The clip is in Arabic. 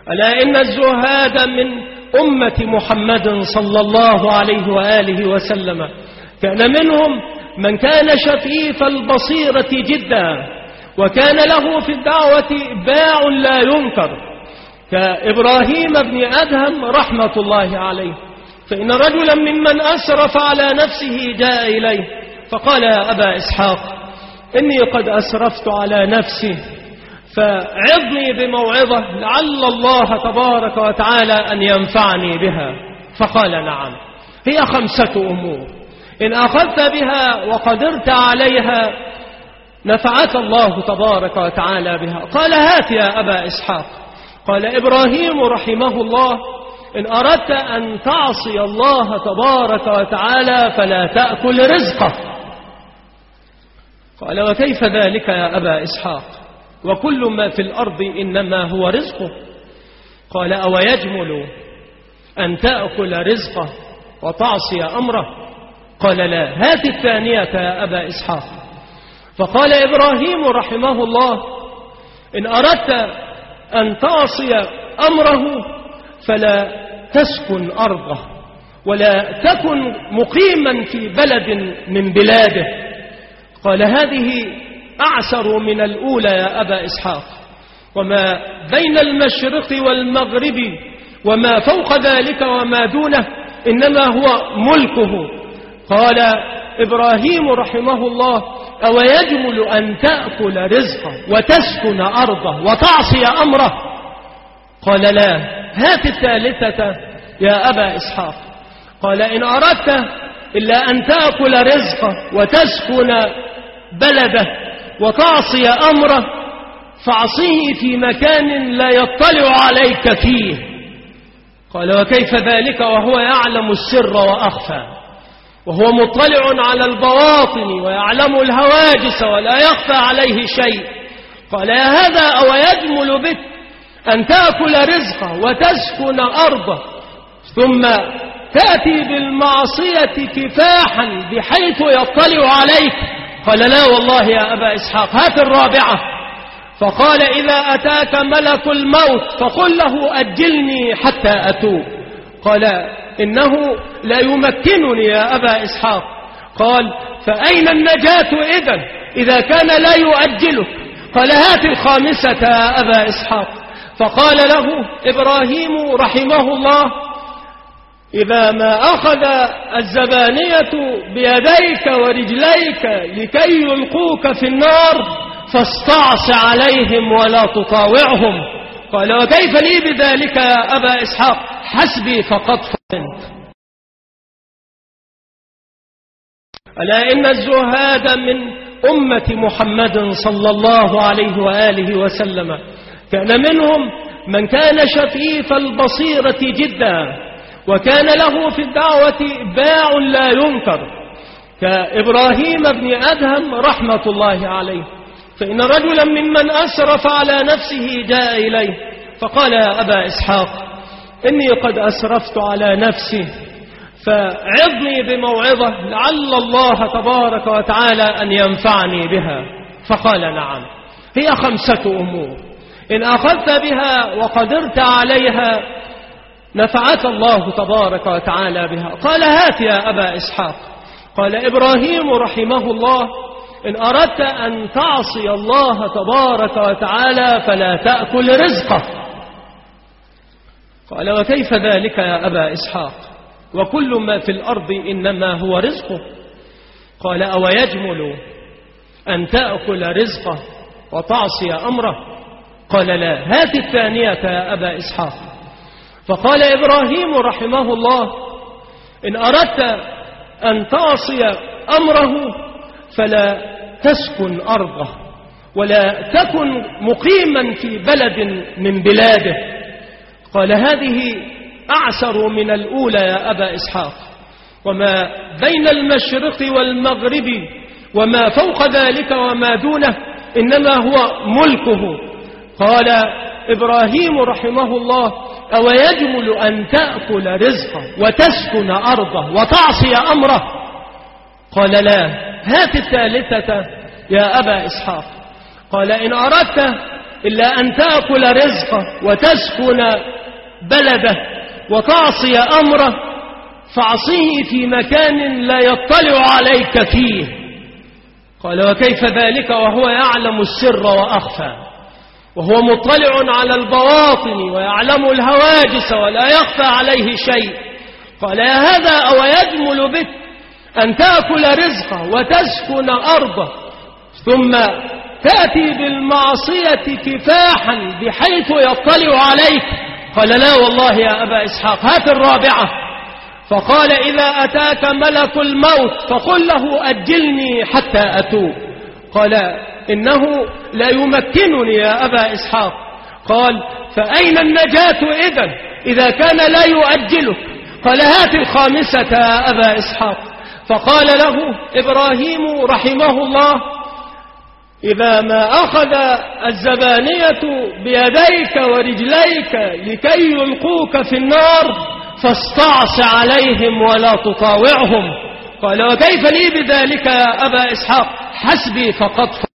ألا إن الزهاد من أمة محمد صلى الله عليه وآله وسلم كان منهم من كان شفيف البصيرة جدا، وكان له في الدعوة باع لا ينكر، كإبراهيم بن أدهم رحمة الله عليه. فإن رجلا ممن أسرف على نفسه جاء إليه فقال: يا أبا إسحاق، إني قد أسرفت على نفسي، فعظني بموعظة لعل الله تبارك وتعالى أن ينفعني بها. فقال: نعم، هي 5 أمور إن أخذت بها وقدرت عليها نفعك الله تبارك وتعالى بها. قال: هات يا أبا إسحاق. قال إبراهيم رحمه الله: إن أردت أن تعصي الله تبارك وتعالى فلا تأكل رزقه. قال: وكيف ذلك يا أبا إسحاق؟ وكل ما في الأرض إنما هو رزقه. قال: أو يجمل أن تأكل رزقه وتعصي أمره؟ قال: لا. هات الثانية يا أبا إسحاق. فقال إبراهيم رحمه الله: إن أردت أن تعصي أمره فلا تسكن أرضه ولا تكن مقيما في بلد من بلاده. قال: هذه أعسر من الأولى يا أبا إسحاق، وما بين المشرق والمغرب وما فوق ذلك وما دونه إنما هو ملكه. قال إبراهيم رحمه الله: أو يجمل أن تأكل رزقه وتسكن أرضه وتعصي أمره؟ قال: لا. هات الثالثة يا أبا إسحاق. قال: إن أردت إلا أن تأكل رزقه وتسكن بلده وتعصي أمره فاعصيه في مكان لا يطلع عليك فيه. قال: وكيف ذلك وهو يعلم السر وأخفى، وهو مطلع على البواطن ويعلم الهواجس ولا يخفى عليه شيء؟ قال: يا هذا أو يجمل بك أن تأكل رزقه وتسكن أرضه ثم تأتي بالمعصية كفاحا بحيث يطلع عليك؟ قال: لا والله يا أبا إسحاق. هات الرابعة. فقال: إذا أتاك ملك الموت فقل له أجلني حتى أتوب. قال: إنه لا يمكنني يا أبا إسحاق. قال: فأين النجاة إذا كان لا يؤجلك؟ قال: هات الخامسة يا أبا إسحاق. فقال له إبراهيم رحمه الله: إذا ما أخذ الزبانية بيديك ورجليك لكي يلقوك في النار فاستعص عليهم ولا تطاوعهم. قال: وكيف لي بذلك يا أبا إسحاق؟ حسبي فقد فطنت. ألا إن الزهاد من أمة محمد صلى الله عليه وآله وسلم كان منهم من كان شفيف البصيرة جدا، وكان له في الدعوة باع لا ينكر، كإبراهيم بن أدهم رحمة الله عليه. فإن رجلا ممن أسرف على نفسه جاء إليه فقال: يا أبا إسحاق، إني قد أسرفت على نفسي، فعظني بموعظة لعل الله تبارك وتعالى أن ينفعني بها. فقال: نعم، هي 5 أمور إن أخذت بها وقدرت عليها نفعك الله تبارك وتعالى بها. قال: هات يا أبا إسحاق. قال إبراهيم رحمه الله: إن أردت أن تعصي الله تبارك وتعالى فلا تأكل رزقه. قال: وكيف ذلك يا أبا إسحاق؟ وكل ما في الأرض إنما هو رزقه. قال: أو يجمل أن تأكل رزقه وتعصي أمره؟ قال: لا. هات الثانية يا أبا إسحاق. فقال إبراهيم رحمه الله: إن أردت أن تعصي أمره فلا تسكن أرضه ولا تكن مقيما في بلد من بلاده. قال: هذه أعسر من الأولى يا أبا إسحاق، وما بين المشرق والمغرب وما فوق ذلك وما دونه إنما هو ملكه. قال إبراهيم رحمه الله: أو يجمل أن تأكل رزقه وتسكن أرضه وتعصي أمره؟ قال: لا. هات الثالثة يا أبا إسحاق. قال: إن أردت إلا أن تأكل رزقه وتسكن بلده وتعصي أمره فاعصيه في مكان لا يطلع عليك فيه. قال وكيف ذلك وهو يعلم السر وأخفى، وهو مطلع على البواطن ويعلم الهواجس ولا يخفى عليه شيء. قال يا هذا أو يجمل بك أن تأكل رزقه وتسكن أرضه ثم تأتي بالمعصية كفاحا بحيث يطلع عليك؟ قال لا والله يا أبا إسحاق، هات الرابعة. فقال إذا أتاك ملك الموت فقل له أجلني حتى أتوب. قال إنه لا يمكنني يا أبا إسحاق. قال فأين النجاة إذا كان لا يؤجلك؟ قال هات الخامسة يا أبا إسحاق. فقال له إبراهيم رحمه الله إذا ما أخذ الزبانية بيديك ورجليك لكي يلقوك في النار فاستعص عليهم ولا تطاوعهم. قال وكيف لي بذلك يا أبا إسحاق؟ حسبي فقد